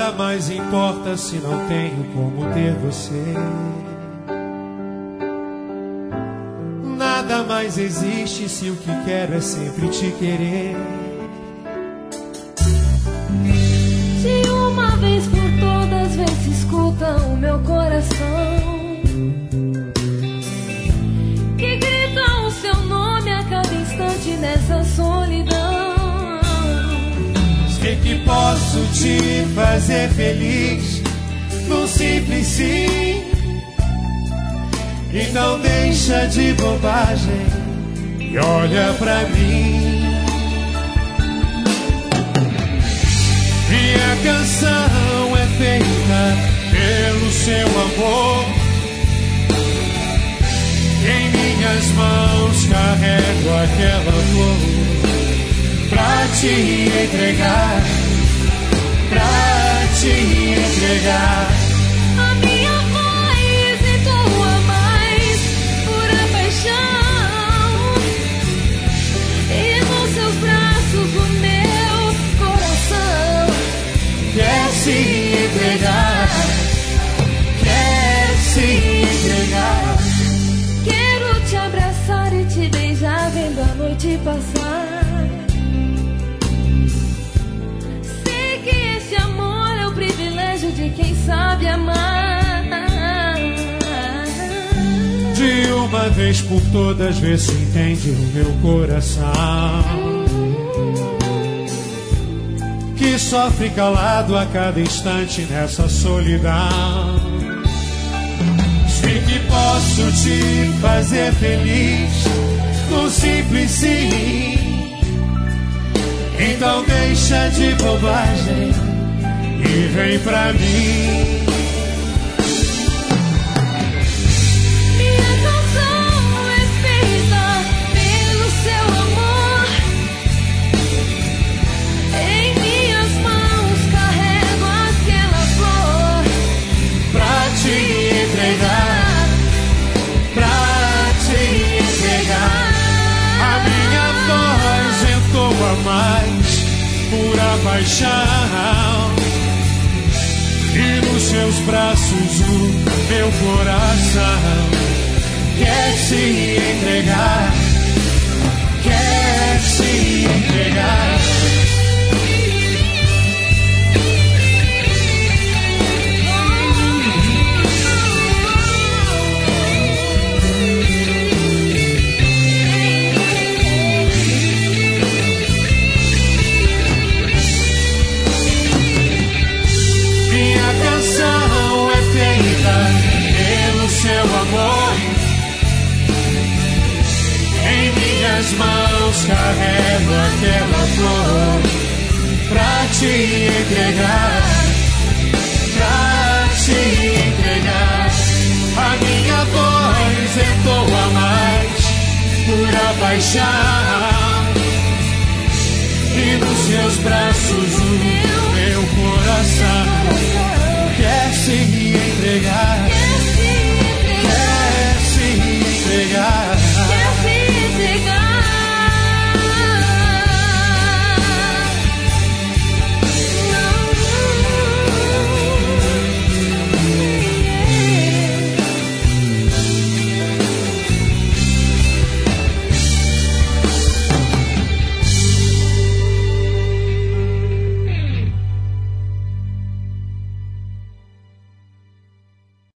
Nada mais importa se não tenho como ter você. Nada mais existe se o que quero é sempre te querer. Se uma vez por todas vê se escuta o meu coração, que grita o seu nome a cada instante nessa solidão. Sei que posso te fazer feliz num simples sim. Então deixa de bobagem e olha pra mim. Minha canção é feita pelo seu amor. Em minhas mãos carrego aquela flor pra te entregar, pra te entregar. A minha voz entoa mais pura paixão, e nos seus braços o meu coração Quer se entregar, quer se entregar. Quero te abraçar e te beijar vendo a noite passar. Sei que esse amor é o privilégio de quem sabe amar. De uma vez por todas, vê se entende o meu coração, que sofre calado a cada instante nessa solidão. Sei que posso te fazer feliz no simples sim. Então deixa de bobagem e vem pra mim. Minha canção é feita pelo seu amor. Em minhas mãos carrego aquela flor Pra te entregar, pra te entregar. A minha voz entoa mais pura paixão, e nos seus braços o meu coração quer se entregar, quer se entregar. Seu amor, em minhas mãos carrego aquela flor pra te entregar, pra te entregar. A minha voz entoa mais pura paixão, e nos seus braços